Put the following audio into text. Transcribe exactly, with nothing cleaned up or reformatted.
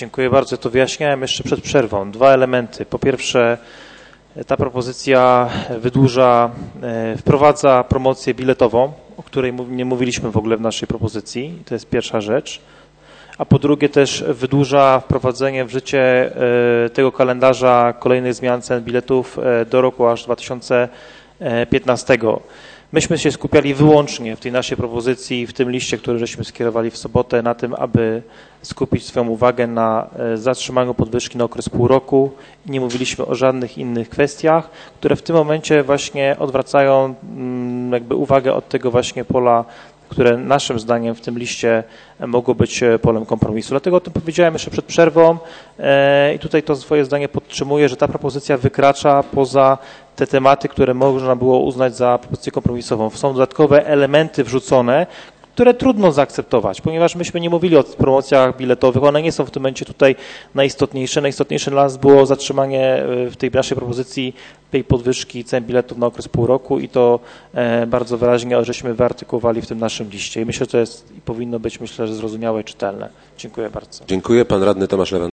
Dziękuję bardzo. To wyjaśniałem jeszcze przed przerwą. Dwa elementy. Po pierwsze, ta propozycja wydłuża, wprowadza promocję biletową, o której nie mówiliśmy w ogóle w naszej propozycji. To jest pierwsza rzecz. A po drugie też wydłuża wprowadzenie w życie tego kalendarza kolejnych zmian cen biletów do roku aż dwa tysiące piętnastego. Myśmy się skupiali wyłącznie w tej naszej propozycji, w tym liście, który żeśmy skierowali w sobotę, na tym, aby skupić swoją uwagę na zatrzymaniu podwyżki na okres pół roku i nie mówiliśmy o żadnych innych kwestiach, które w tym momencie właśnie odwracają jakby uwagę od tego właśnie pola, które naszym zdaniem w tym liście mogło być polem kompromisu. Dlatego o tym powiedziałem jeszcze przed przerwą i tutaj to swoje zdanie podtrzymuję, że ta propozycja wykracza poza te tematy, które można było uznać za propozycję kompromisową. Są dodatkowe elementy wrzucone, które trudno zaakceptować, ponieważ myśmy nie mówili o promocjach biletowych, one nie są w tym momencie tutaj najistotniejsze. Najistotniejsze dla nas było zatrzymanie w tej naszej propozycji tej podwyżki cen biletów na okres pół roku i to bardzo wyraźnie żeśmy wyartykułowali w tym naszym liście. I myślę, że to jest i powinno być, myślę, że zrozumiałe i czytelne. Dziękuję bardzo. Dziękuję. Pan radny Tomasz Lewandowski.